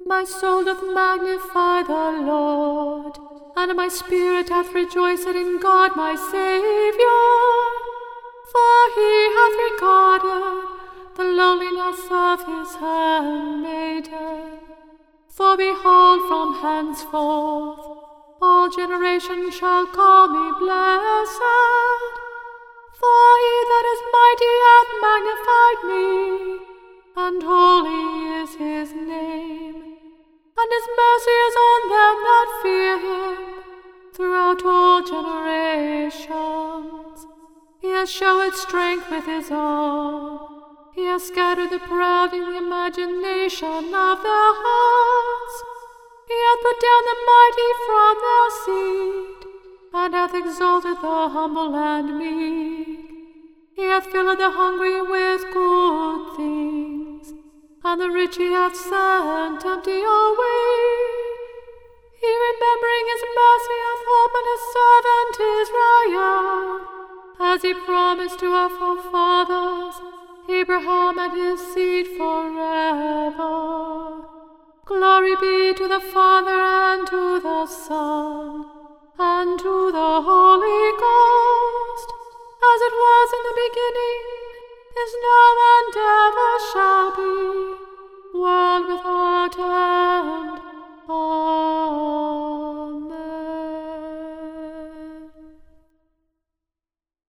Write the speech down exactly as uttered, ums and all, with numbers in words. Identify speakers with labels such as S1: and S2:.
S1: My soul doth magnify the Lord, and my spirit hath rejoiced in God my Saviour. For he hath regarded the lowliness of his handmaiden. For behold, from henceforth all generations shall call me blessed. For he that is mighty hath magnified me, and holy is his name. And his mercy is on them that fear him throughout all generations. He has showed strength with his arm. He has scattered the proud in the imagination of their hearts. He hath put down the mighty from their seat, and hath exalted the humble and meek. He hath filled the hungry with good things, and the rich he hath sent empty away. He, remembering his mercy, hath opened his servant Israel, as he promised to our forefathers, Abraham and his seed forever. Glory be to the Father, and to the Son, and to the Holy Ghost, as it was in the beginning, is now, and ever shall